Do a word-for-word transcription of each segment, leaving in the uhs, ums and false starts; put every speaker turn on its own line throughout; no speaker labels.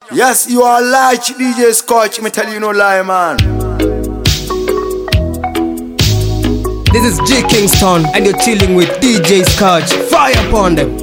Yes, you are like D J Scotch, me tell you no lie, man.
This is G Kingston, and you're chilling with D J Scotch. Fire upon them.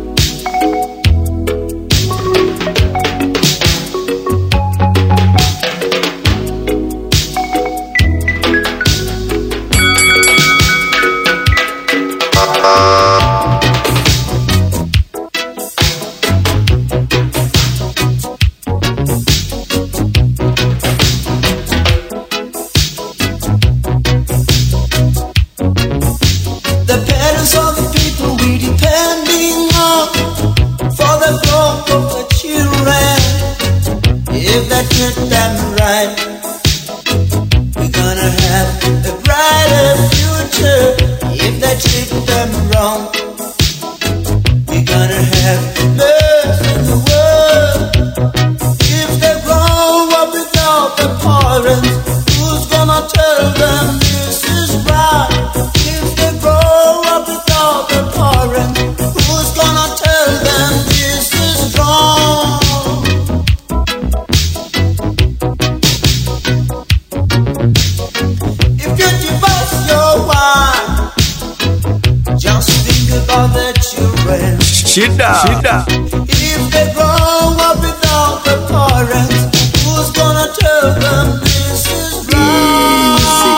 Shida. Shida.
If they grow up without the parents, who's gonna tell them this is right?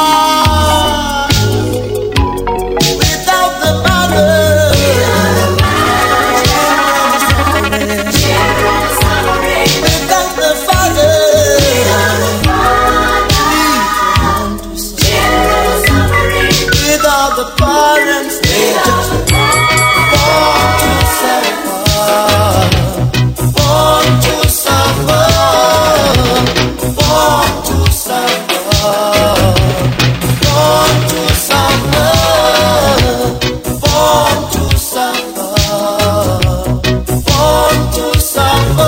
Without the mother, without the father, without the parents, they just born to suffer, born to suffer, born to suffer, born to suffer, born to suffer, born to suffer,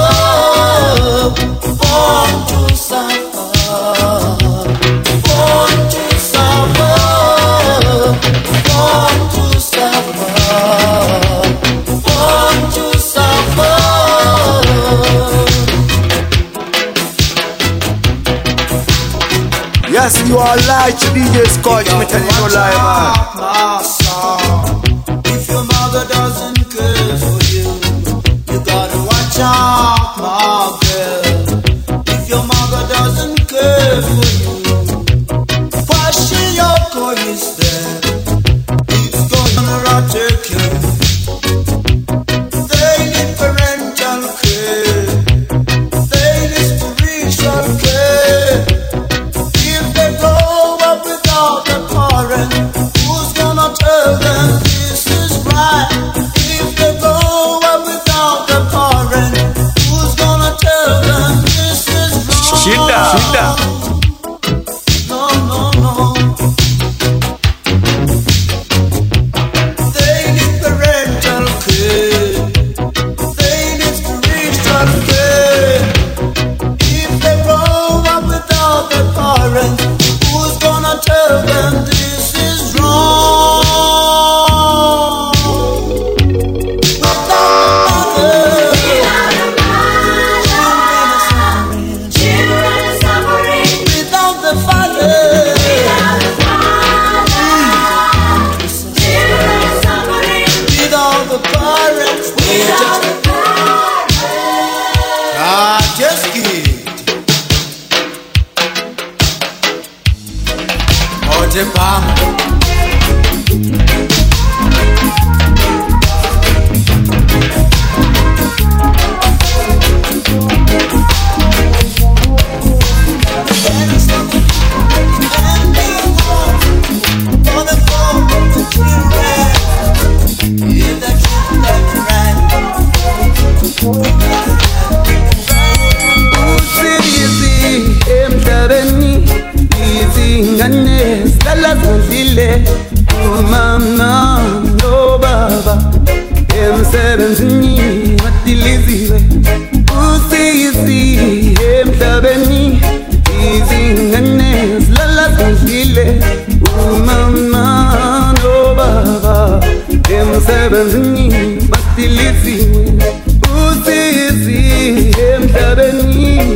born to suffer, born to suffer, born to suffer.
Yes, you are like D J Scotch, me tell you no lie, man.
If your mother doesn't care for you, you gotta watch out, my girl. If your mother doesn't care for you, why she your call is there? It's gonna rot take you. They need parental care. They need spiritual care. Who's gonna tell them this is right? If they go up without the parent, who's gonna tell them this is wrong?
Shida, shida.
No, no, no. They need parental care. They need spiritual care. If they grow up without the parent, who's gonna tell them this is wrong? Without the mother, children are suffering. Without the father, children are suffering. Without the parents, we just ah, just give. Ojepa. Mama, no baba, emsebenzini matiliziwe, usizi emhlabeni, izingane zilala zidlile. Mama, no baba, emsebenzini matiliziwe, usizi emhlabeni,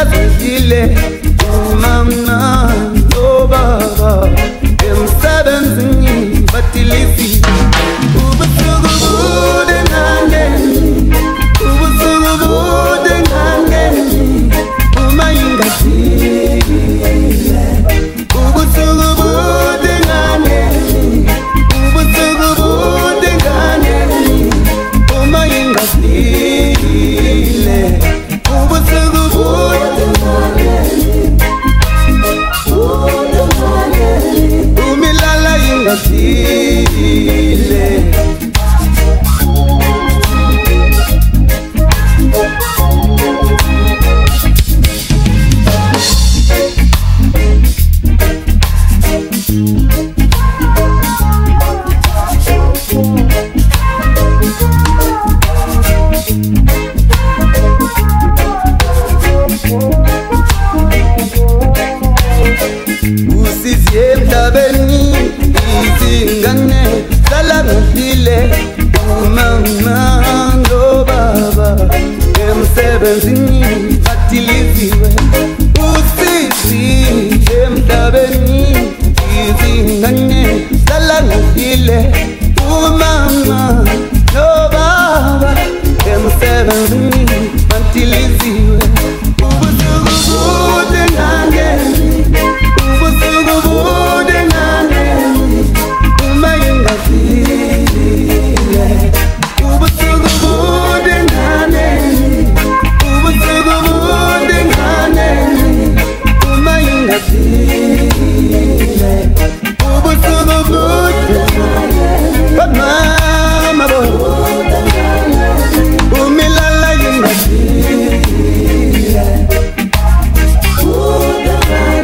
ngazidile umama nobaba emsebenzini batilisi ubusuku bude ngangeni ubusuku bude ngangeni uma ingazile ubusuku bude ngangeni ubusuku bude ngangeni uma ingazile ubusuku bude ngangeni umilala ingazile emsebenzini batiliziwe usisi emhlabeni izingane zalangile umama nobaba emsebenzini batiliziwe ubusuku bude ngangeni ubusuku bude ngangeni uma ingazile ubusuku bude ngangeni ubusuku bude ngangeni uma ingazile ubusuku bude ngangeni mama bo umilala ingazile bude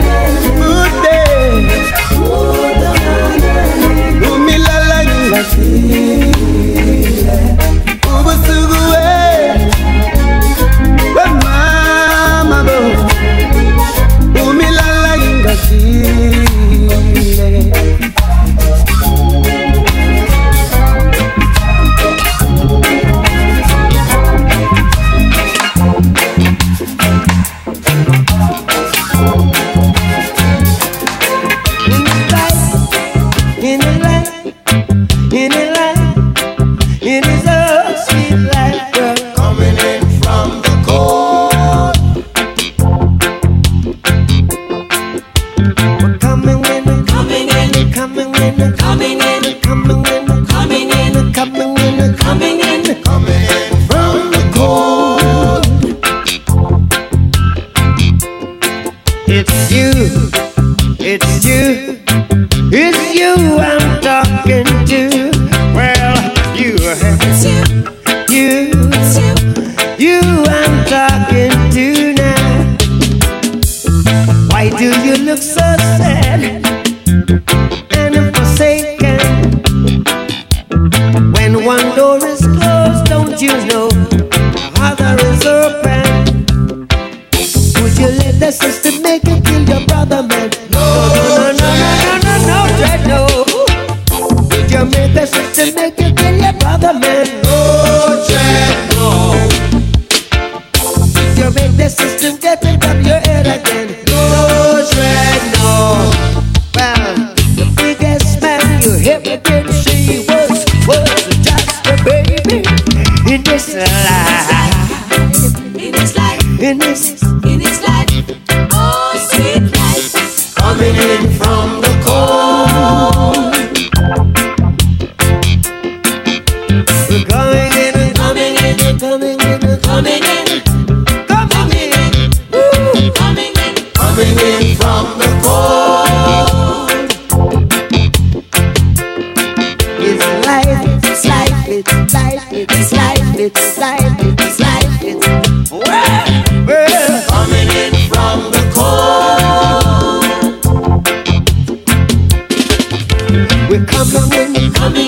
umilala ingazile ubusuku we mama bo umilala ingazile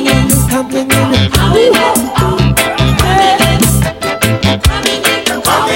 Coming in,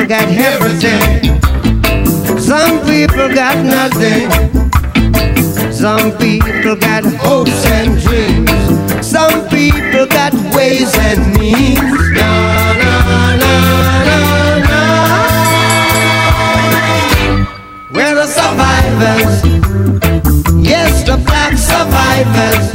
got everything. Some people got nothing. Some people got hopes and dreams. Some people got ways and means. Na, na, na, na, na. We're the survivors. Yes, the black survivors.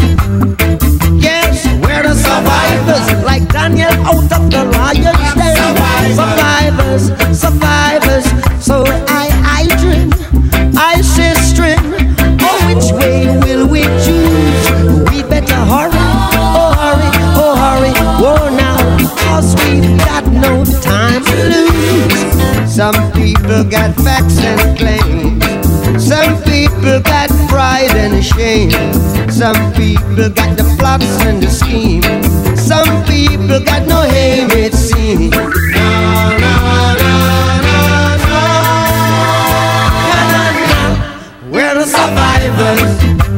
Yes, we're the survivors. Like Daniel out of the lion's den. Survivors, survivors. So I, I dream, I say string. Oh, which way will we choose? We better hurry, oh hurry, oh hurry, oh now, cause we've got no time to lose. Some people got facts and claims. Some people got pride and shame. Some people got the plots and the scheme. Some people got no aim, it seems. No, no, no, no, no. No, no, no. We're the survivors.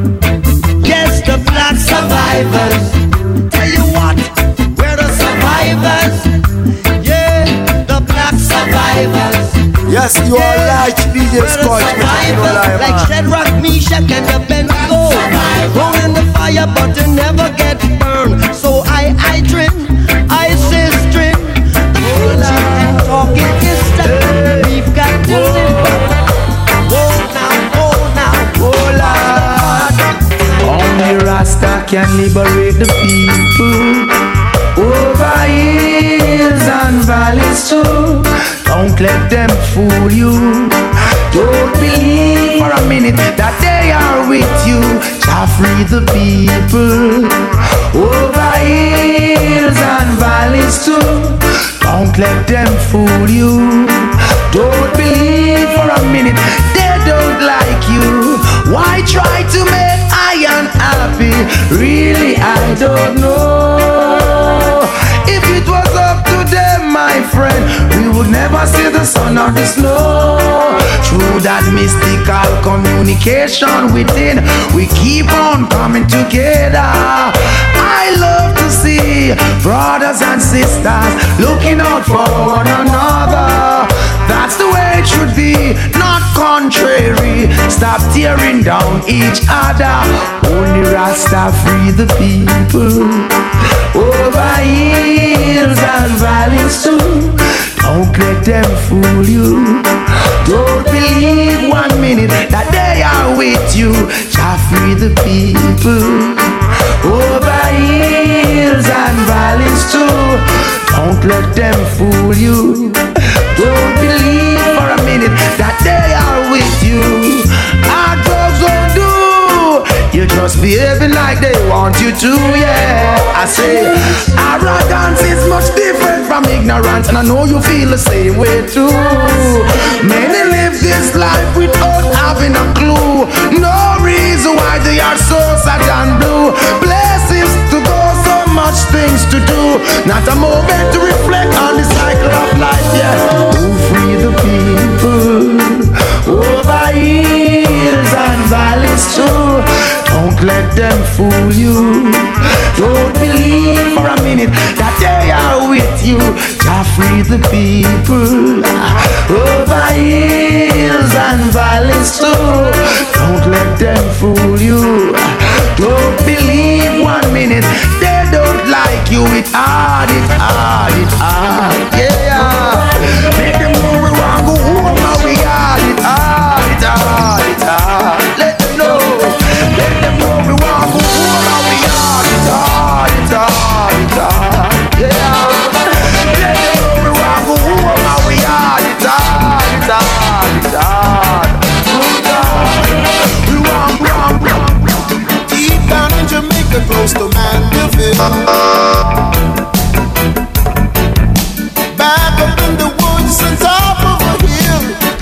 Yes, the black survivors. Tell you what, we're the survivors. Yeah, the black survivors.
Yes, you are like D J Scotch.
Like Shadrach, Meshach, and Abednego. Thrown in the fire, but they never get burned. So I, I drink, I say string. Preaching and talking is stuff. We've got to live. Oh now, oh now, oh Lord.
Only Rasta can liberate the people. Over hills and valleys too. Don't let them fool you. Don't believe for a minute that they are with you. Jah free the people. Over hills and valleys too. Don't let them fool you. Don't believe for a minute they don't like you. Why try to make I unhappy? Really, I don't know. If it was up to them, my friend, we would never see the sun or the snow. Through that mystical communication within, we keep on coming together. I love to see brothers and sisters looking out for one another. That's the way it should be, not contrary. Stop tearing down each other. Only Rasta free the people. Over hills and valleys too. Don't let them fool you. Don't believe one minute that they are with you. Jah free the people. Over hills and valleys too. Don't let them fool you. Don't believe for a minute that they are with you. Our drugs won't do. You're just behaving like they want you to, yeah. I say, arrogance is much different from ignorance, and I know you feel the same way too. Many live this life without having a clue. No reason why they are so sad and blue. Places to go, so much things to do. Not a moment to reflect on the cycle of life, yeah. Who free the people over hills and valleys too. Don't let them fool you. Don't believe for a minute that they are with you. Jah free the people over hills and valleys too. Don't let them fool you. Don't believe one minute they don't like you. It's hard, it's hard, it's hard, yeah. Make them know we want go home and we hard, it's hard, it's hard, it's hard. Let them know. Let them know we want go home and we hard, it's hard, it's hard, it's hard, yeah. Let them know we want go home and we hard, it's hard, it's hard, it's hard. We want, we want, we want.
Deep down in Jamaica, close to Mandeville. Back up in the woods on top of a hill,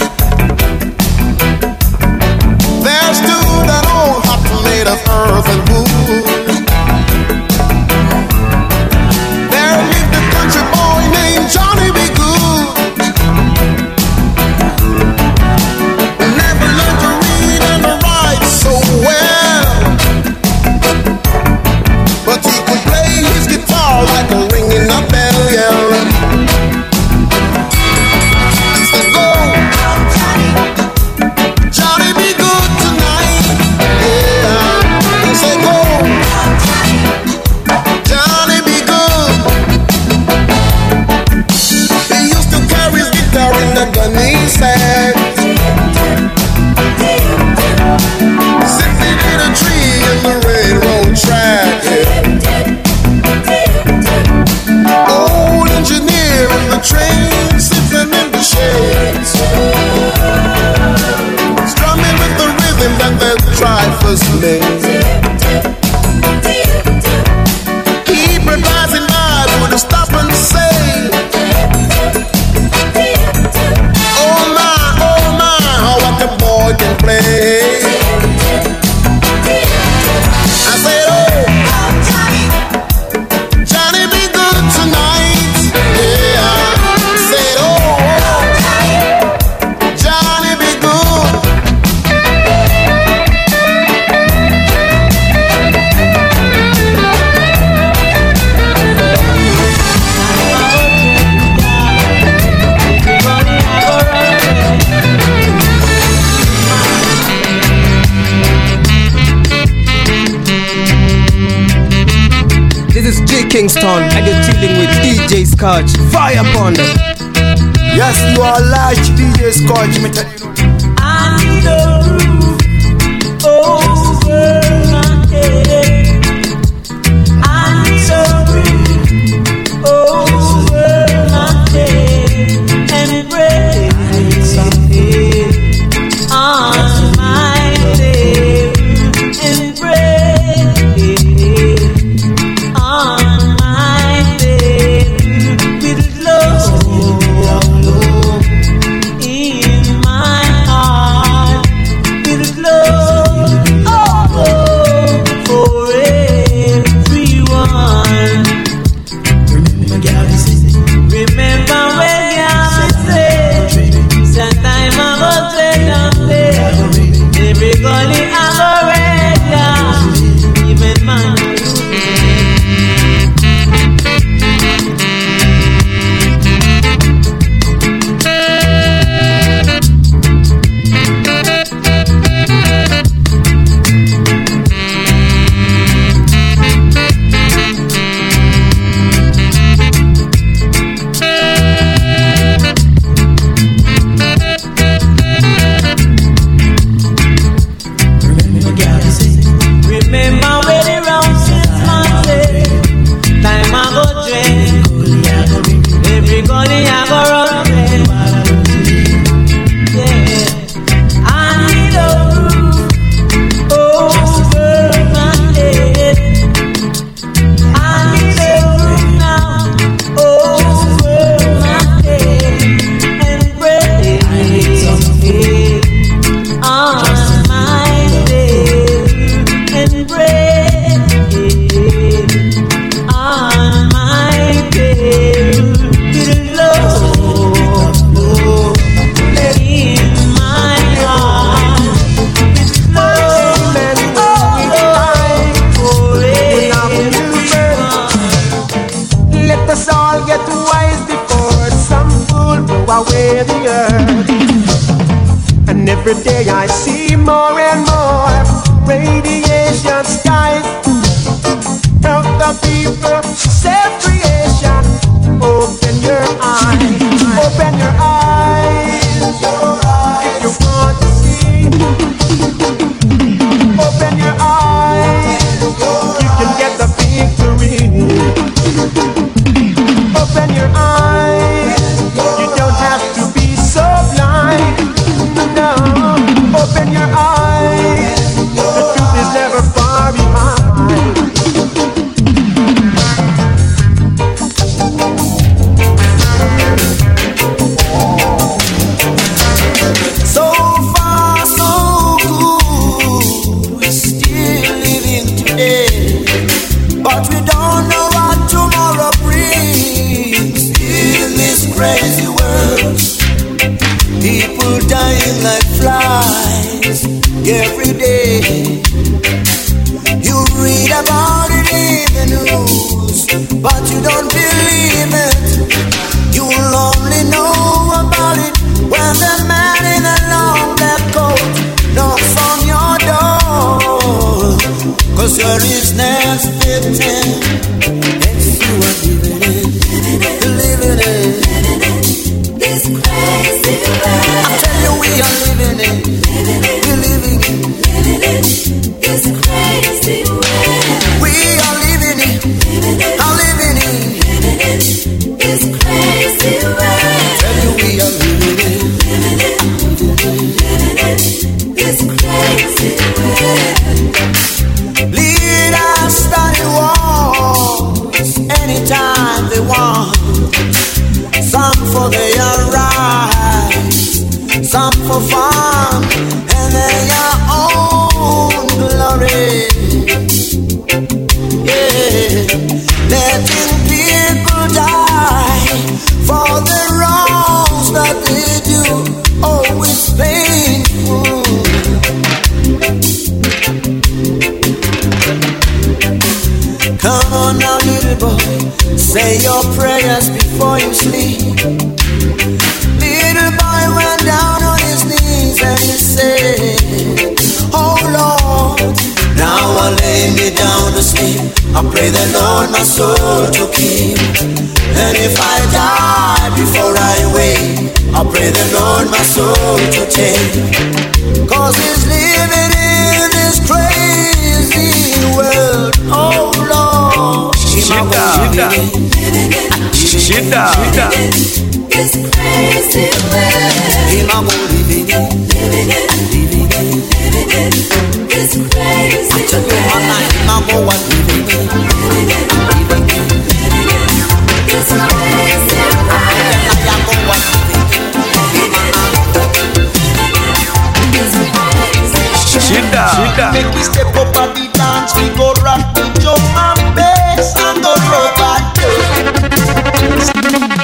there stood an old hut made of earth and wood. There lived a country boy named Johnny B. Good, who never learned to read and write so well, but he could play his guitar like a ringing a bell, yeah.
Kingston, and you're chilling with D J Scotch. Fire upon them.
Yes, you are like D J Scotch, me tell you.
I need a roof over my head. I need a roof over my head and bread on my table and bread on my table with love in my heart with love oh, for everyone. Remember when God said, sometime I go take down there, every gully I go red down, even man.
Every day I see more and more radiation skies. Help the people, save creation. Open your eyes, open your eyes, if you want to see. Open your eyes, you can get the victory. Open your eyes, you don't have to be so blind. Open your eyes, the truth is never far behind.
So far, so good, we're still living today, but we don't know what tomorrow brings in this crazy world. People dying like flies every day. You read about it in the news, but you don't believe it. You'll only know about it when the man in a long black coat knocks on your door. Cause you're his next victim, and you are living it, living it. This crazy world. I tell you we are living it, we're living it, this crazy world. We are living it, I'm living it, this crazy world. I tell you we are living it, this crazy world. Leaders starting wars anytime they want. Some for their rights, some for fun, and their own glory. Yeah, letting people die for the wrongs that they do, always painful. Come on now, little boy, say your prayers before you sleep. Little boy went down on his knees and he said, oh Lord, now I lay me down to sleep. I pray the Lord my soul road to take. Cause he's living in this crazy world. Oh Lord,
Shida, shida, shida.
This crazy world.
Him a go living in,
Living it, living it, living it. This crazy
tell you man,
world.
him a go what living in,
Living it, living it, living it. This crazy world.
I a go what living in.
This crazy
Shida, shida.
Make we step up at the dance, we go rock the drum and bass and go rubber dub.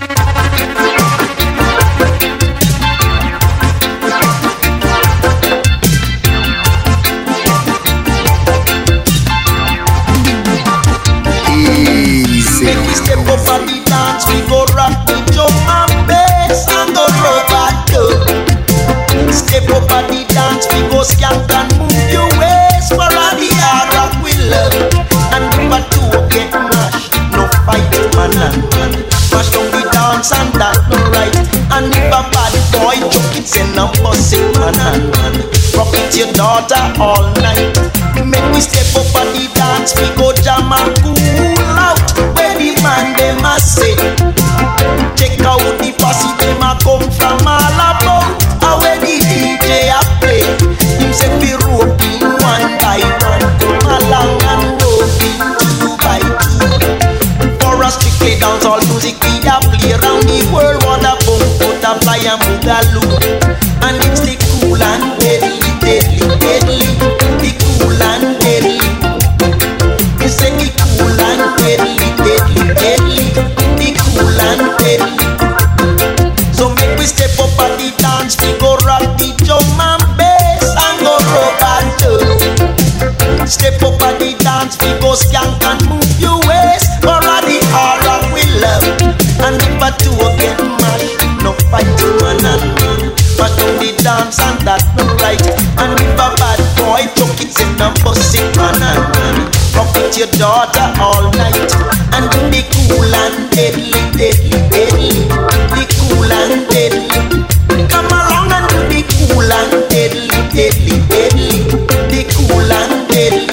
Easy.
Make we step up at the dance, we go rock the drum and bass and go rubber dub. Step up at the dance, we go skank and move your waist for all the hard rock we love. And if a two get mashed, no fight man and man. Mash down the dance and that no right. And if a bad boy joke it, send a pussy man and man. Rock it your daughter all night. Make we step up at the dance, we go jam and cool out. Where the man them a say, check out the posse them a come from all about. And where the D J a play, him say we roping one by one, come along and roping two by two. For us strictly dance all music we a play around the world. What a boom, butterfly and boogaloo, and it's the cool and deadly, deadly, deadly, the cool and deadly. You say the cool and deadly, deadly, deadly, the cool and deadly. So make we step up at the dance, we go rock the drum and bass and go rubber dub. Step up at the dance, we go skank and move your waist for all the horror we love. And if a two get mad, no fight man and man. But down the dance and that no right. And if a bad boy took it in a pussy man and man. Rock with your daughter all night. And do the cool and deadly, deadly, deadly. The cool and deadly. Come along and do the cool and deadly, deadly, deadly. The cool and deadly.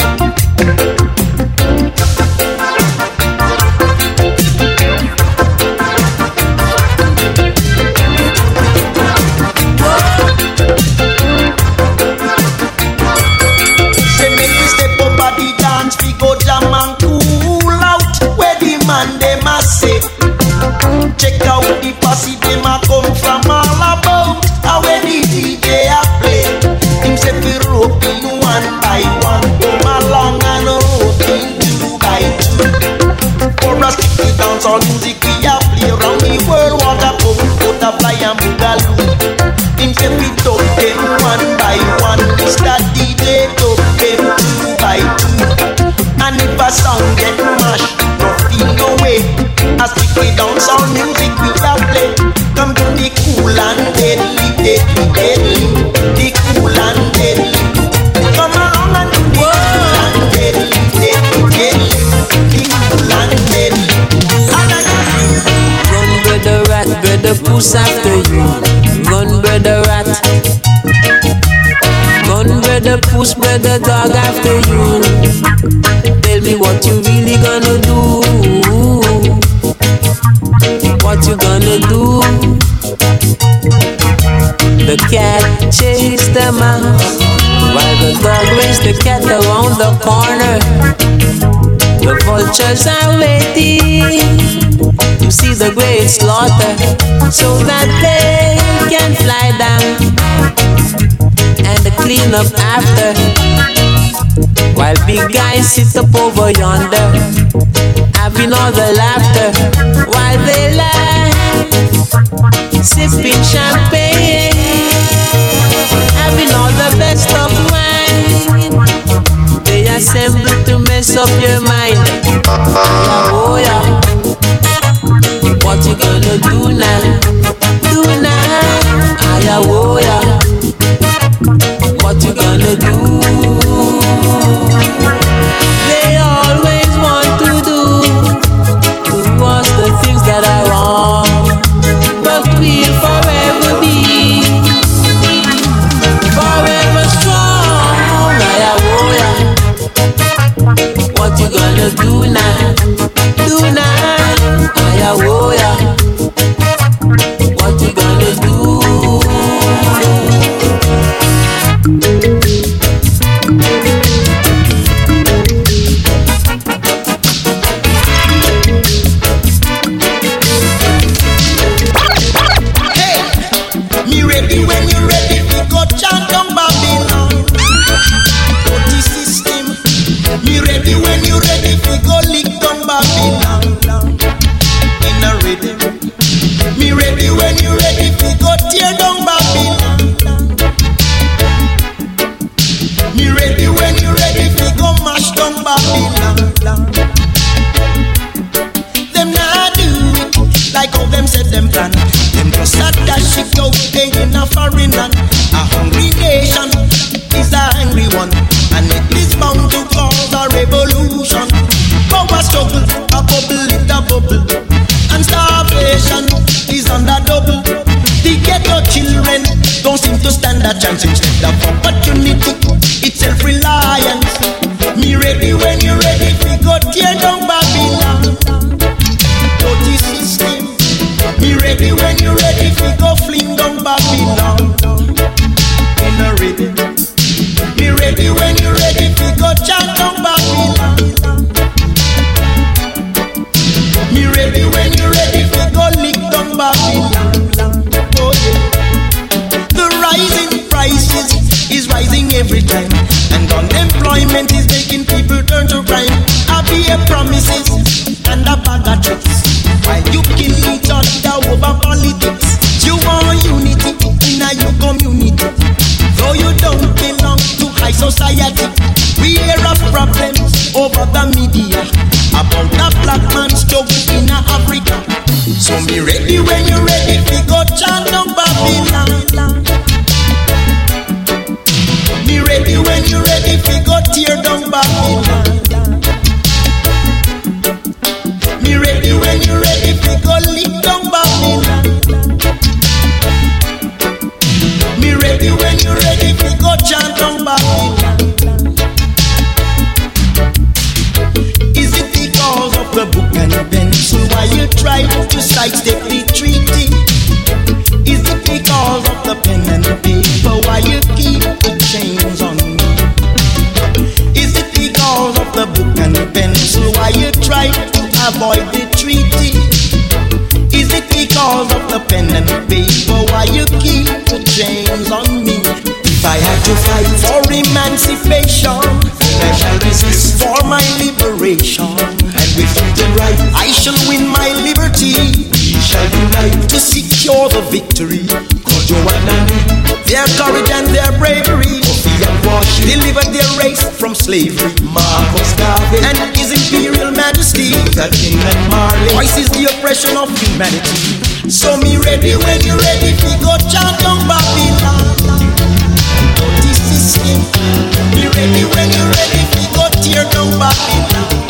Say make we step up at the dance, we go jam and cool out. Where the man them a say, check out the posse them a come from all about. And where the D J a play, him say we roping one by one, come along and roping two by two. For us to dance all music we a play around the world. What a boom, butterfly and boogaloo. Him say we dub them one by one, Mister D J dub them two by two. And if a song get mashed, no feel no way. As we dance all music we a play. Come to the cool and deadly, deadly, deadly. The cool and deadly. Come along and do the cool and deadly, deadly, deadly. The cool and deadly.
Run, brother rat, brother puss after you. Run, brother rat. Run, brother puss, brother dog after you. Tell me what you really gonna do. What you gonna do? The cat chased the mouse, while the dog raced the cat around the corner. The vultures are waiting to see the great slaughter, so that they can fly down and clean up after. While big guys sit up over yonder, having all the laughter, while they lie, sipping champagne, having all the best of wine. They assemble to mess up your mind. Oh yeah, what you gonna do now? Do now, ah yeah, oh yeah. What you gonna do? They always want to do to us the things that are wrong.
said them plan. Them just a dash it out there in a foreign land. A hungry nation is a angry one, and it is bound to cause a revolution. Power struggle, a bubble, it a bubble, and starvation is under double. The ghetto children don't seem to stand a chance. Instead of opportunity, it's self-reliance. Me ready when you ready, we go tear down Babylon. Dirty system. Me ready when you ready, we go fling down Babylon. Me no ready. Me ready when you ready, we go chant down Babylon. Me ready when you ready, we go lick down Babylon. Oh yeah. The rising prices is rising every time, and unemployment is making people turn to crime. I be a promises and a bag of tricks, while you kill each other over politics. You want unity in a your community, though you don't belong to high society. We hear of problems over the media about a black man's struggle in Africa. So be ready when you're ready, we go chant down Babylon. Be ready when you're ready, we go tear down Babylon. Be ready when you're ready, we go lick down Babylon. Be ready when you're ready, we go chant down Babylon. Is it because of the book and the pencil why you try to sidestep the treaty? Is it because of the pen and the paper why you keep the chains on me? Is it because of the book and the pencil why you try to avoid the treaty? Is it because of the pen and the paper why you keep the chains on me? If I had to fight for emancipation, I shall resist for my liberation, and with truth and right I shall win my liberty. We shall unite to secure the victory. Kojo and Nani, their courage and their bravery, Kofi and Wash delivered their race from slavery. Marcus Garvey and His Imperial Majesty, the King and Marley, voices the oppression of humanity. So me ready when you ready, we go chant down Babylon. Dirty system. Be ready when you ready, we go tear down Babylon.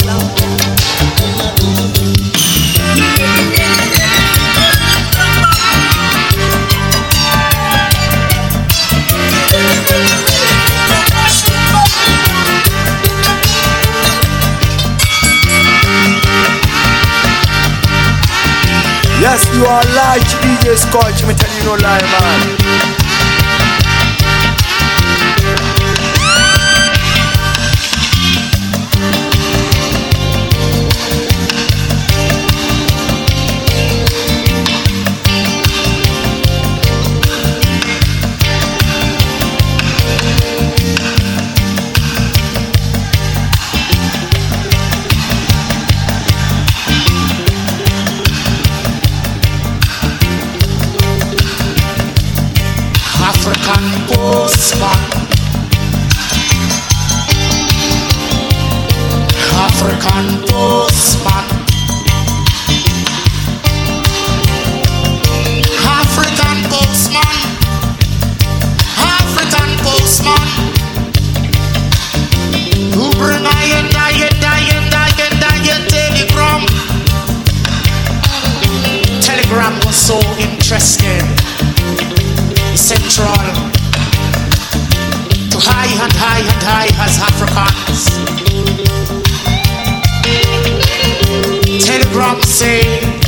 Yes, you are live to D J Scotch, me tell you no lie, man.
African postman, African postman, African postman, African postman, who bring I and I and I and I and I a telegram. Telegram was so interesting. Central to high and high and high as Africans. Telegram say,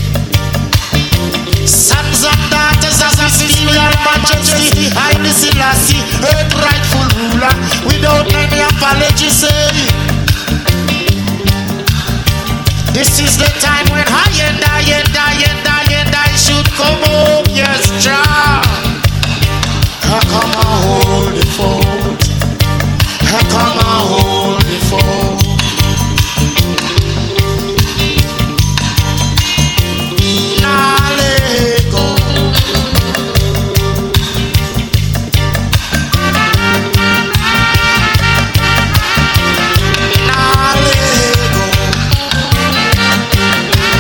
sons and daughters of His Imperial Majesty Haile Selassie, earth rightful ruler, without any apology say, this is the time when I and I and I and I and I should come home, yes, Jah. I come and hold the fort. I come and hold the fort. Nah, let go. Nah, let go.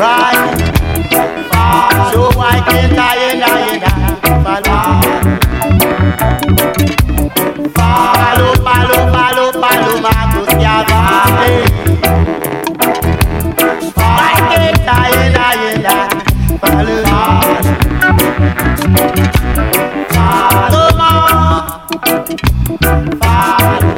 right. So why can't I and I and I follow? Follow, follow, follow, follow Marcus Garvey. Why can't I and I and I follow? Follow more. Follow.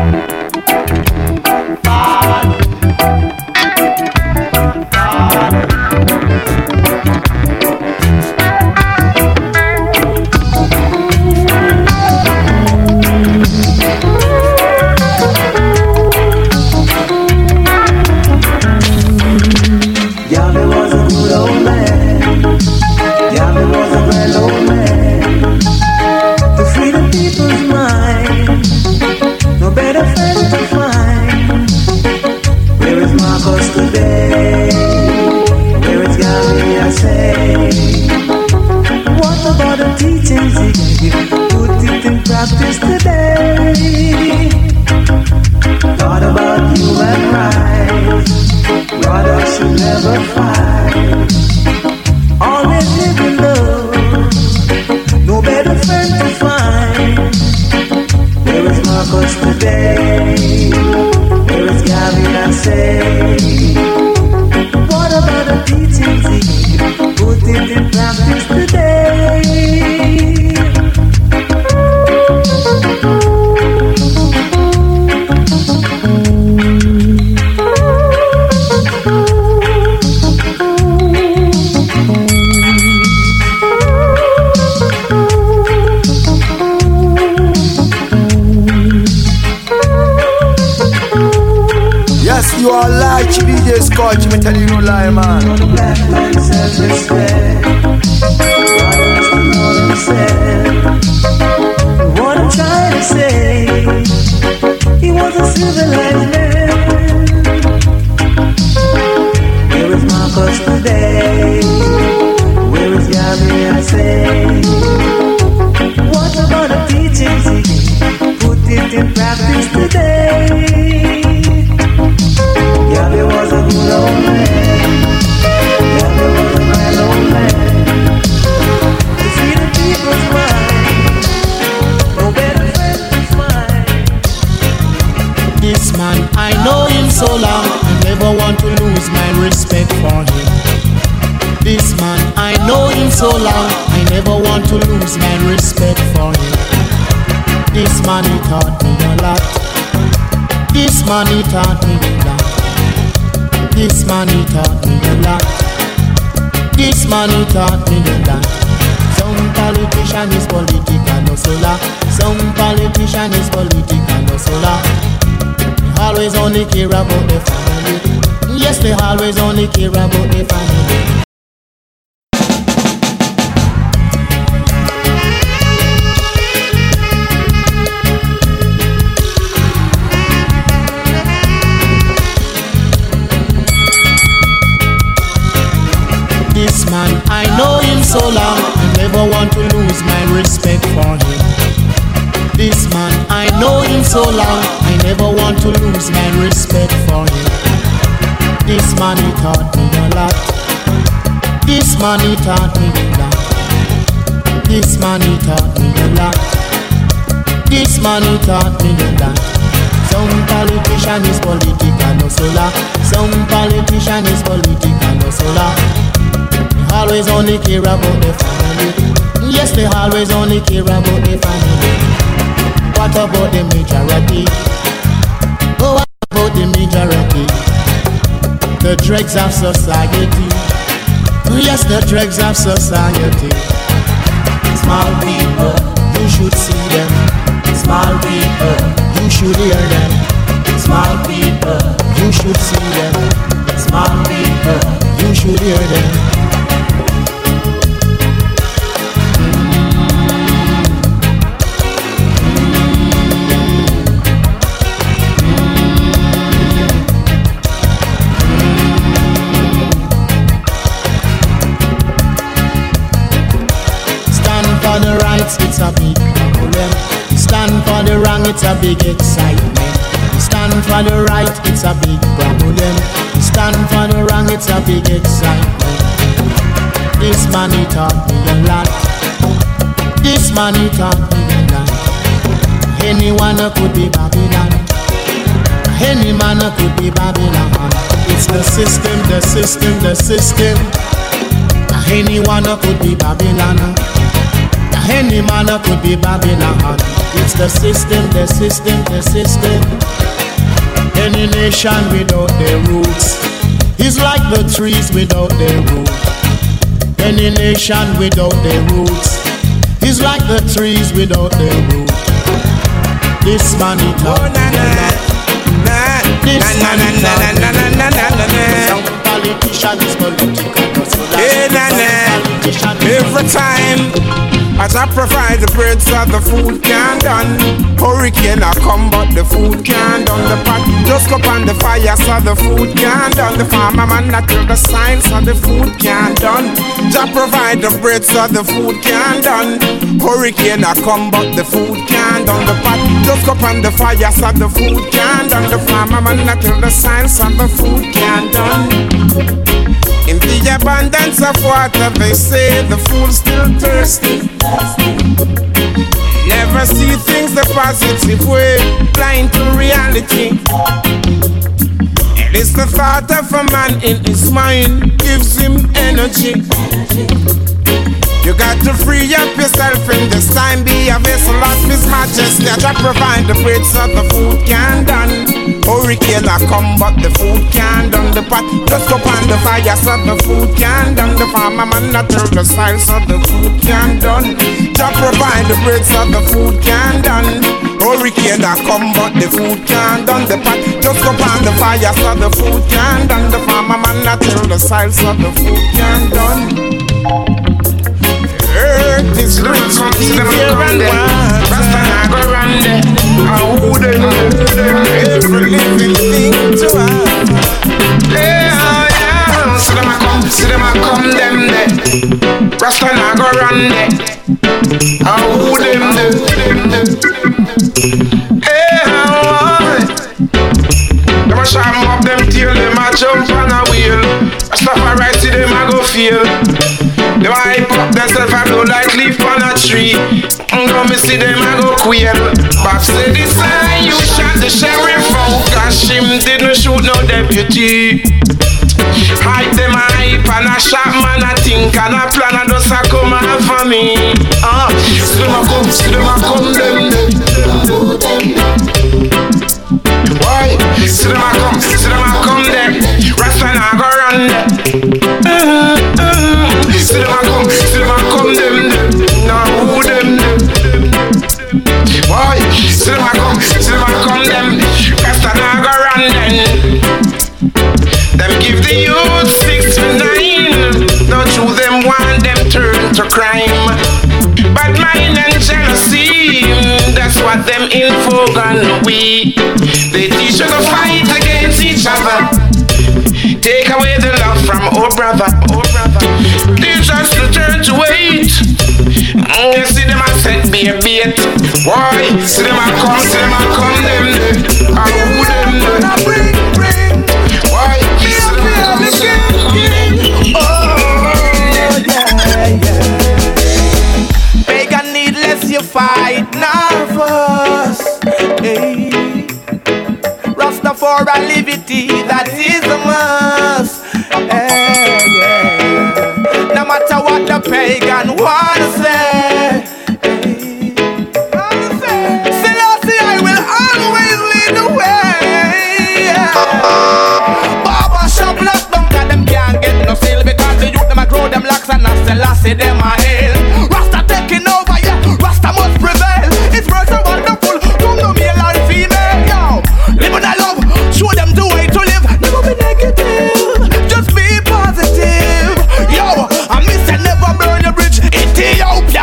Practice today. Thought about human rights. Brother should never fight. Always live in love. No better friend to find. Where is Marcus today? Where is Gavin? I say. What about the teachings he gave? Put it in practice today.
You are like D J Scotch, me tell you no lie, man.
Black man says respect. What I'm trying to say, he was a civilized man. Where is Marcus today? Where is Gabby, I say? What about the teachings he gave? Put it in practice today. Gabby was a good old man. Gabby was a grand old man. To see the people's mind, no better friend to find.
This man, I know him so long, I never want to lose my respect for him. This man, I know him so long, I never want to lose my respect for him. This man, he taught me a lot. This man, he taught me a lot. This man, he taught me a lot. This man, he taught me a lot. Some politician is political, no solar. Some politician is political, no solar. They always only care about the family. Yes, they always only care about the family. This man, I know him so long, I never want to lose my respect for him. This man, I know him so long, I never want to lose my respect for him. This man, he taught me a lot. This man, he taught me a lot. This man, he taught me a lot. This man, he taught me a lot. Some politician is political, no solar. Some politician is political, no solar. Always only care about the family. Yes, they always only care about the family. What about the majority? Oh, what about the majority? The dregs of society. Yes, the dregs of society. Small people, you should see them. Small people, you should hear them. Small people, you should see them. Small people, you should hear them. It's a big problem. Stand for the wrong, it's a big excitement. Stand for the right, it's a big problem. Stand for the wrong, it's a big excitement. This man he taught me a lot. This man he taught me a lot. Anyone could be Babylon. Any man could be Babylon. It's the system, the system, the system. Anyone could be Babylon. Any man could be Babylon. It's the system, the system, the system. Any nation without their roots is like the trees without their roots. Any nation without their roots is like the trees without their roots. This man it oh, na, na, na, this na, man na, na, na, na, na, na, na, na. Some politician is political.
Hey, na, na. Every time as I provide the bread so the food can done. Hurricane I come but the food can done. The pot just go on the fire so the food can done. The farmer man not till the sign so the food can done. Just provide the bread so the food can done. Hurricane I come but the food can done. The pot just go on the fire so the food can done. The farmer man not till the sign so the food can done. In the abundance of water, they say the fool still thirsty. Never see things the positive way, blind to reality. It is the thought of a man in his mind gives him energy. You got to free up yourself in this time. Be a vessel of His Majesty. I provide the bread so the food can done. Hurricane I come but the food can done. The pot just go on the fire so the food can done. The farmer man not turn the style so the food can done. Just provide the bread so the food can done. Hurricane I come but the food can done. The pot just go on the fire so the food can done. The farmer man not turn the style so the food can done. Earth is rich with easier and water. Rasta I go round there. I wouldn't every living thing to have. Yeah, yeah. See them a come, see them a come them there. Rasta I go round there. I wouldn't yeah, them a sharpen up them tail, them a jump on a wheel. I stop and right, see them a go feel. Them a hype up themself and blow like leaf on a tree. Come me see them a go quail. Bob said this time you shot the sheriff out, cause him didn't shoot no deputy. Hype them a hype and a shot man a think and a plan and just a come out for me. Ah, see them a come, see them a come them why? See them a come, see them a come there. Rasta na go run there. See them a come, see them a come them there. Now who them them? Why? See them a come, see them a come them. Rasta na go run them. Them give the youth six to nine. Don't you them want them turn to crime? Bad mind and jealousy, that's what them info gonna we. They teach you to fight against each other. Take away the love from our brother. Teach us to turn to hate. You see them a set be a bait. Why? See them a come, see them a come them there. I who them there. Bring, bring. Why? See them a come, see them a come them. Oh, yeah, yeah.
Pagan needless you fight nervous. Hey. For a liberty, that is a must. Hey, yeah. No matter what the pagan wanna say, hey. Selassie, I will always lead the way. Yeah. Barber shop locked down, cause them can't get no sale because the youth them a grow them locks and not Selassie them a hail. Rasta taking over, yeah. Rasta must prevail. It's worth so wonderful. Come to male and female, yo. Living a love. Show them the way to live. Never be negative, just be positive. Yo, I miss I never burn a bridge. Ethiopia.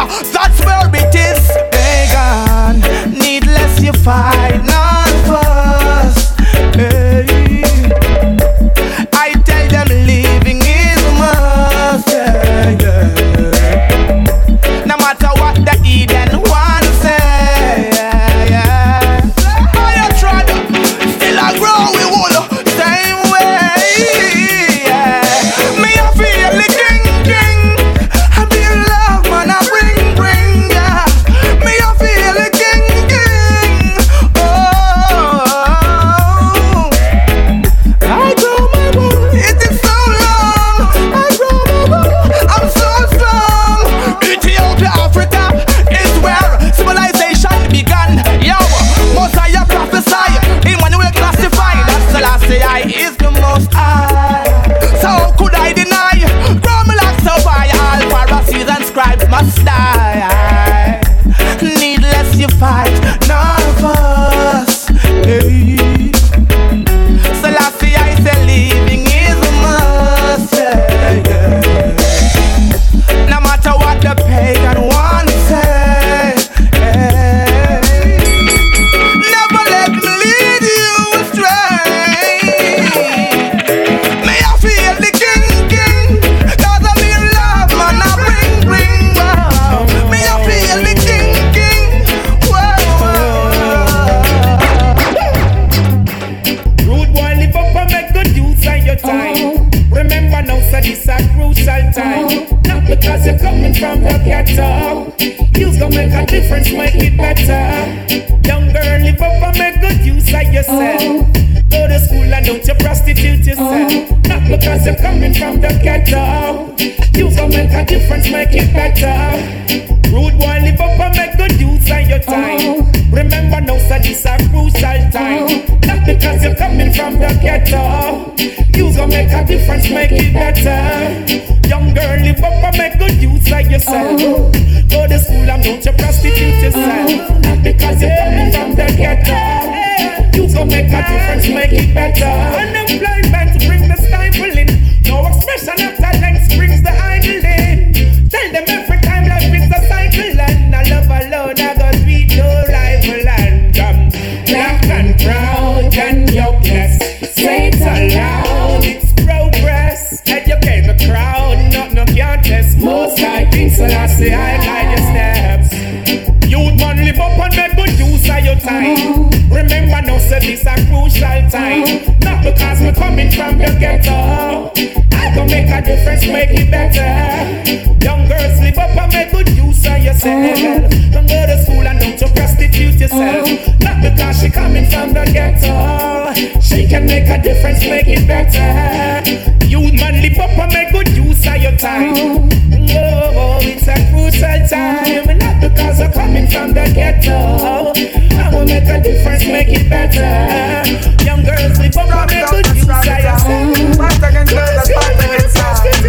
crucial time. Not because you're coming from the ghetto. You's gonna make a difference, make it better. Young girl, live up and make good use of yourself. Go to school and don't you prostitute yourself. Not because you're coming from the ghetto. You's gonna make a difference, make it better. Rude boy, live up and make good use of your time. Remember now, so this a crucial time. Not because you're coming from the ghetto. You's gonna make a difference, make it better. Young girl, live up and make good use of yourself. Go to school and don't you prostitute yourself. Not because you're coming from the ghetto. You's gonna make a difference, make it better. Unemployment brings the stifling. No expression of talent brings the idling. Tell them every time life is a cycle. And I love alone, I got sweet no rival. And um, black and proud and yokeless. Say it aloud, it's progress. Educate the crowd, not no can't test. Most I think so, I say I guide your steps. Youth man, live up and make good use of your time. Remember now, say this a crucial time. Not because we're coming from the ghetto. I can make a difference, make it better. Young girls, live up and make good use of yourself. Don't go to school and don't you prostitute yourself. Not because she coming from the ghetto. She can make a difference, make it better. Youth man, live up and make good use of your time. Oh, it's a crucial time. Not because we're coming from the ghetto. I will make a difference, make it better. Young girls, live up and make good use of yourself.
Back against the back against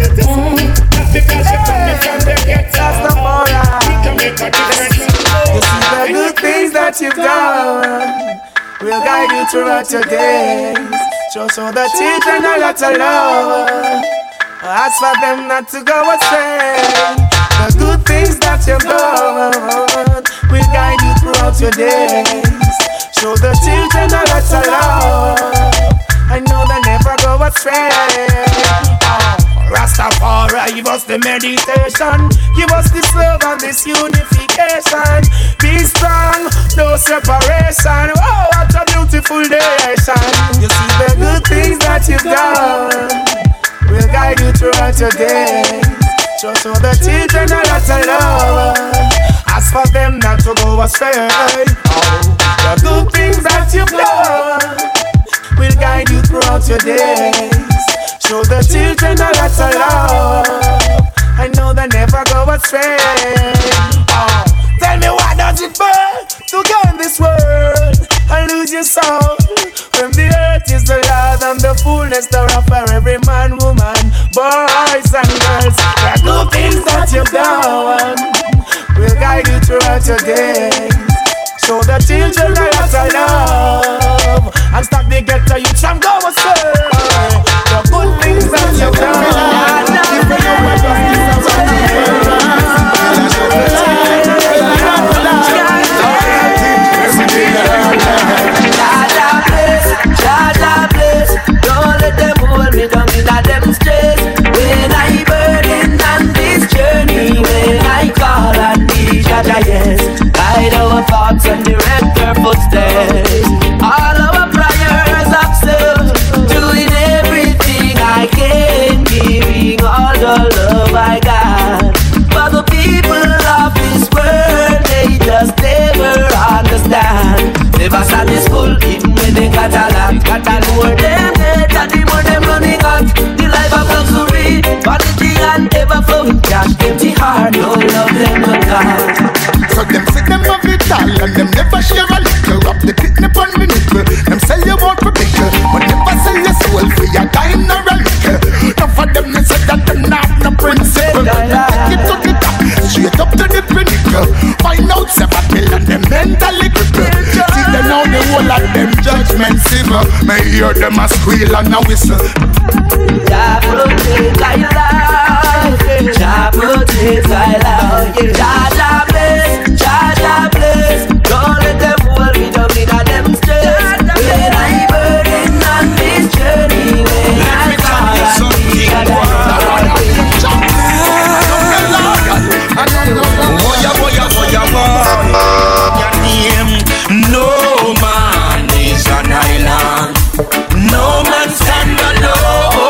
Not because you're coming from the ghetto. We can make a difference.
You see the good things that you've done will guide you throughout your days. Show so the children a lot of love. Ask for them not to go astray. The good things that you've done will guide you throughout your days. Show the children a lot of love. I know they never go astray. Oh, Rastafari, give us the meditation. Give us this love and this unification. Be strong, no separation. Oh, what a beautiful nation. You see the good things that you've done will guide you throughout your days. Show so the children a lot of love. Ask for them not to go astray. Oh, the good things that you've done will guide you throughout your days. Show the children a lot of love. I know they never go astray. Oh, tell me why does it burn to go in this world and lose your soul? When the earth is the Lord and the fullness thereof for every man, woman, boys and girls. The good things that you've done will guide you throughout your days. Show the children a lot of love and stop the ghetto youth from go astray. The good things that you've done, even though my justice
Jaja bless, don't let them hold me down in a them stress. When I burden on this journey, when I call on thee, Jaja yes, guide our thoughts and direct our footsteps. All our prayers accept, doing everything I can, giving all the love I got. For the people of this world, they just never understand. Never stand this full, even when they got a lot. Got a more them dead, and the more them running out. The life of luxury, vanity and ever flowing cash. Empty heart, no love them no God.
So them say them have it all, and them never share a little. Up the kidney on the nickel. Them sell you out for nickel, but never sell your soul for your dime nor a nickel. Enough of them they say that them not no principle. Take it to the top, straight up to the pinnacle. Find out seven million them mentally crippled. See them now the whole of them judgment civil. May hear them a squeal and a whistle.
Jah protect thy life, Jah protect thy life. Jah Jah bless, Jah Jah bless. Don't let them hold me down in a them stress. When I burden on this journey, when I fall on thee, Jah Jah.
Boya, boya, boya, boya. Your name, no man is an island. No man stand alone.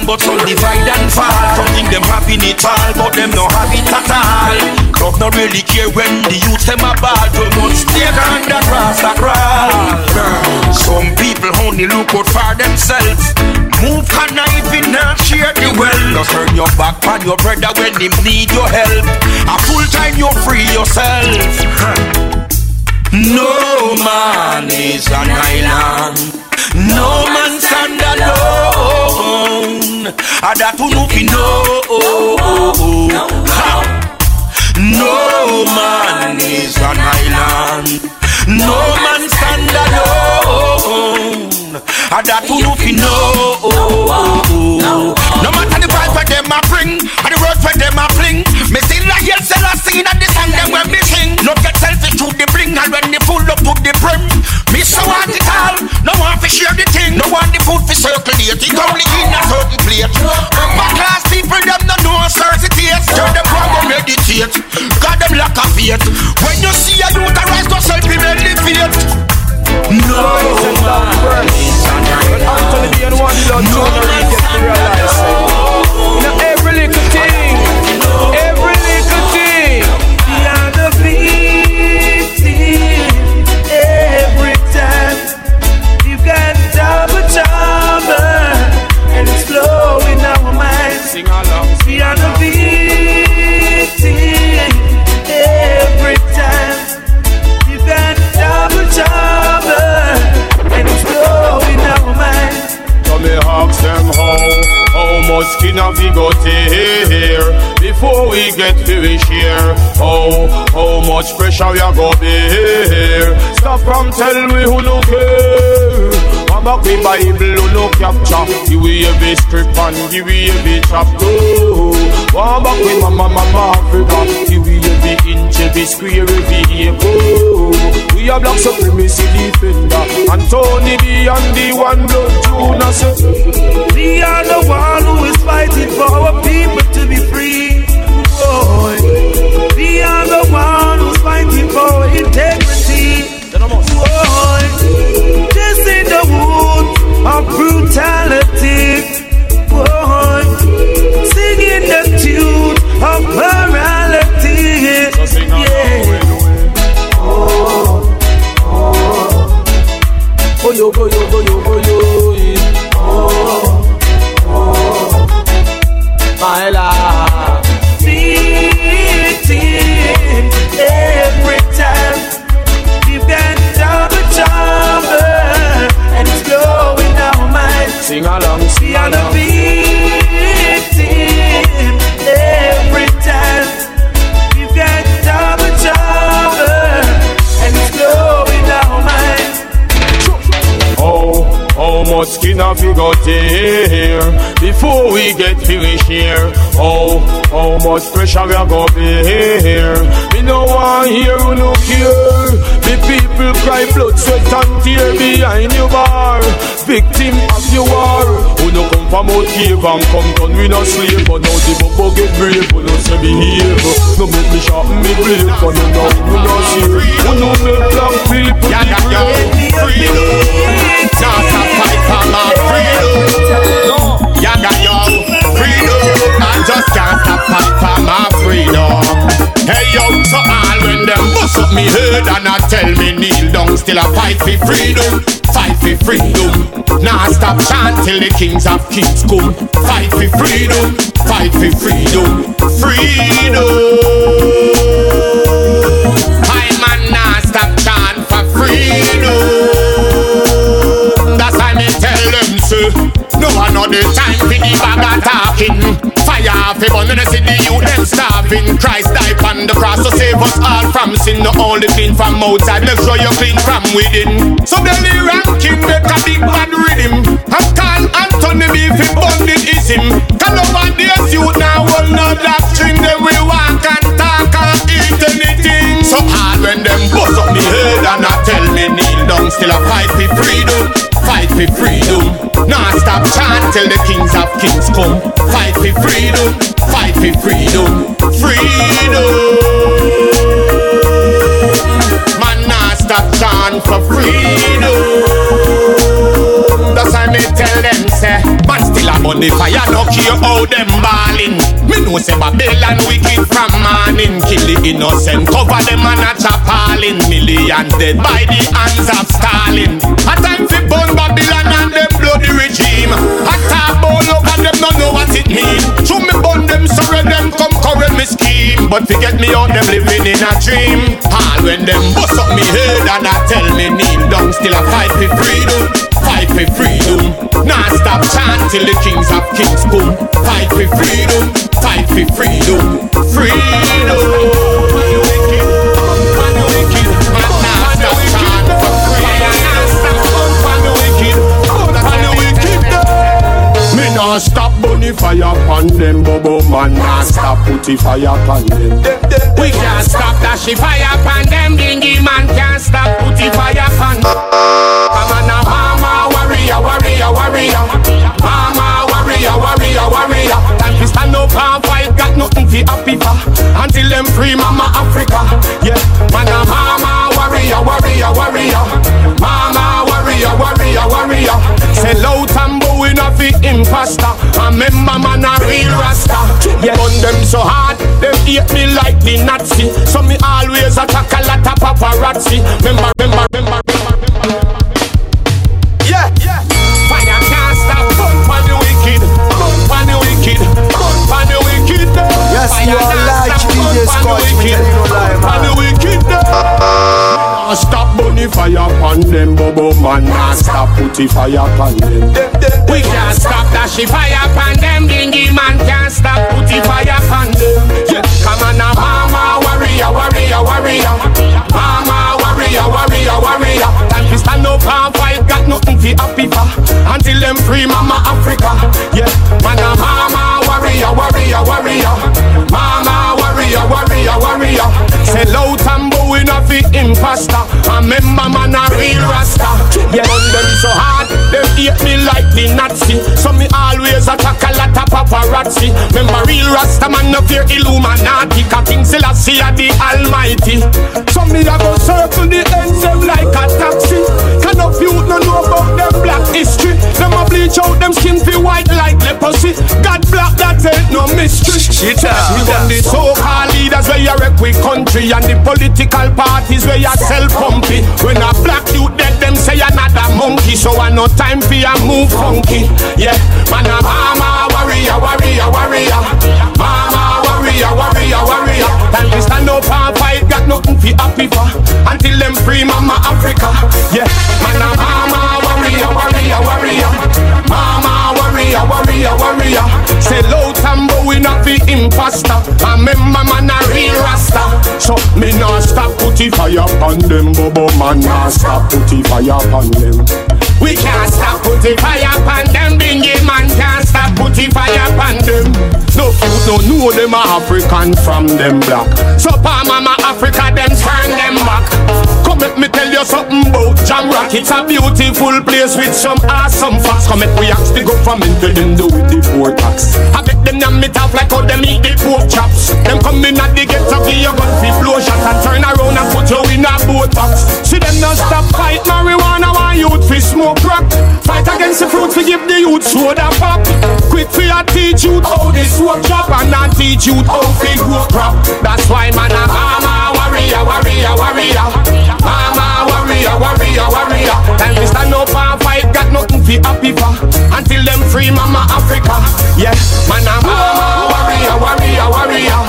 understand, but some divide and fall. Some think them having it all, but them no have it at all. Club no really care when the youth them a ball. Too much stake on the grass a crawl. Some people only look out for themselves. Move conniving and share the wealth. Just turn your back on your brother when him need your help. A full time you free yourself. No man is an island. No man stand alone. A that who know fi know. No man is an island. No man stand alone. A that who know fi know. No matter the price where them a bring, and the words where them a fling, me still a hear Celestine and the song them when me sing. No get selfish to the bring, and when the full up to the brim, me so want it all. No want to share the thing, no want the food for circulate. It only in a certain plate. Upper class people them no know certain taste. Turn them from go meditate, got them lack of faith. When you see a youth arise, go self him elevate. No man is an island. No man stand alone.
Now every little thing, every little thing, beyond the victim. Every time you got double trouble, and it's flowing our minds. Sing along. Beyond the victim. Every time you got double trouble, and it's flowing our minds.
So me ask them how, how much skin have we got here before we get to we share? How, how much pressure we a go bear? Stop from tell me who no care. One back we Bible who no capture. Give we a bit script and give we a bit chapter. One back we mama mama Africa. Give we a bit inch, a bit square, a bit echo. We a black supremacy defender, and Tony B and the one blood Juna say.
We are the one who is fighting for our people to be free. Boy. We are the one who's fighting for integrity. Boy. This is the wood of brutality. Boy. Singing the tune of morality.
So sing yeah.
Oh, oh, oh, yo, go, yo, go, yo, go, yo, yeah. Oh, oh, my love. Beating every time you got double trouble, and it's blowing our minds.
Sing along, sing
we are the
along.
victim every time you got double trouble, and it's blowing our minds.
Oh, how much skin have we got here before we get to we share? Oh, how much pressure we a go bear? Me no want hear who no care. The people cry blood, sweat and tear behind your bar. Victim of your war. Who no come from out cave and come down we no slave. But now the bubble get brave, who no say behave. No make me sharpen me blade, but no know who no see. Who no make black people
yeah, yeah, yeah. Freedom. Now stop fight for my freedom. Yaga yo, freedom. I just can't stop fight for my freedom. Hey yo, so all when them bust up me head and I tell me kneel down, still I fight for freedom. Fight for freedom. Now stop chant till the kings of kings come. Fight for freedom. Fight for freedom. Freedom. I man now stop chant for freedom. That's why me tell them so. No another time for the bag of talking. Fire off a bun and I see the youth them starving. Christ died on the cross to save us all from sin. Not only clean from outside, make sure you're clean from within. So belly ranking make a big bad rhythm. I'm called Anthony B for bonding is him. Can nobody youth now will no doctrine. They will walk and talk and eat anything. So hard when them bust up the head and I tell me kneel down, still I fight for freedom. Fight for freedom. Now stop chant till the kings of kings come. Fight for freedom. Fight for freedom. Freedom. Man, now stop chant for freedom. That's why me tell them say, man still a Bunny fire no care how them ballin'. Me know say Babylon wicked from morning. Kill the innocent, cover them and a chapalin'. Millions dead by the hands of Stalin. A time fi burn Babylon and them bloody regime. A talk all over them no know what it mean. So me burn them sorry them come correct me scheme. But forget me out them living in a dream. All when them bust up me head and I tell me kneel down. Still a fight for freedom, fight for freedom. Nah stop chant till the kings of kings come. Fight for freedom, fight for freedom, freedom. Nah stop bunny fire upon them, Bobo man. Nah stop putty fire upon them. We can't stop dashy fire upon them. Dingy man can't stop putty fire upon them. Come on now, mama warrior, warrior, warrior. Mama warrior, warrior, warrior. Time to stand up and fight, got nothing to happy for. Until them free mama Africa. Yeah, man a mama warrior, warrior, warrior. Mama warrior, warrior, warrior. Sell out and bowing off the imposter. I remember man a real rasta. Yeah, on them so hard, them hate me like the Nazi. So me always attack a lot of paparazzi. Remember, remember, remember, remember, remember. Yeah, yeah. Fire can't stop, bump on the wicked, bump on the wicked, bump on the wicked.
Yes, you are like D J Scotch, me tell you no lie, man.
On the wicked. Nah stop bunny fire upon them, Bobo man. Nah stop putty fire upon them. We can't stop dashy fire upon them. Dingy man can't stop putty fire upon them. Yeah, come on now, mama warrior, warrior, warrior. Mama warrior, warrior, warrior. Time to stand up and fight, got nothing to happy for. Until them free mama Africa. Yeah, man a mama warrior, warrior, warrior. Mama warrior, warrior, warrior. Sell out and bowing off the imposter. I remember man a real rasta. Yeah, on them so hard, them hate me like the Nazi. So me always attack a lot of paparazzi. Remember real rasta man no fear Illuminati. Cause King Selassie are the Almighty. So me a go circle the ends them like a taxi. Can of you no know about them black history. Them a bleach out them skin fi white like leprosy. God black that ain't no mystery. Shit up. We got the so-called leaders where you wreck with country. And the political parties where you sell pumpy. When a black youth dead them say another monkey. So I no time for you move funky. Yeah, man a mama warrior, warrior, warrior. Mama warrior, warrior, warrior. Time to stand up and fight, got nothing for happy for. Until them free mama Africa. Yeah, man a mama warrior, warrior, warrior. Mama warrior, warrior, warrior. Say low tambo we not the imposter. I remember man a real rasta. So me not stop putty fire upon them, Bobo man not stop putty fire upon them. We can't stop putty fire upon them. Bingy man can't stop putty fire upon them. No cute no know them a African from them black. So pa mama Africa them turn them back. Come let me tell you something about Jamrock. It's a beautiful place with some awesome facts. Come let we ask the government to them do with the poor tax. I bet them yam it off like how them eat the pork chops. Them come in at the ghetto give you gun fi blow shot and turn around and put you in a boat box. See them not stop fight marijuana, want youth fi smoke crack. Fight against the fruit fi give the youth soda pop. Quick fi a teach youth how this work chop and not teach youth how fi grow crop. That's why man a mama warrior, warrior, warrior. Mama warrior, warrior, warrior. Time to stand up and fight, got nothing fi happy for. Until them free mama Africa. Yeah, man a mama warrior, warrior, warrior.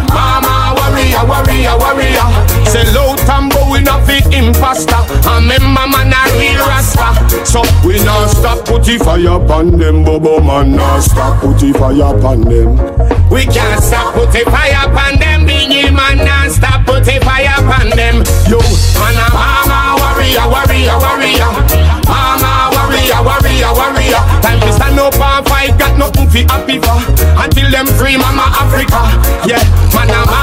Mama warrior, warrior, warrior. Say low tambo we not the imposter. I remember man a real rasta. So we not stop putty fire upon them, Bobo man not stop putty fire upon them. We can't stop putty fire upon them. Bingy man not stop putty fire upon them. Yo, man a mama warrior, warrior, warrior. Mama warrior, warrior, warrior. Time to stand up and fight, got nothing fi happy for. Until them free mama Africa. Yeah, man a mama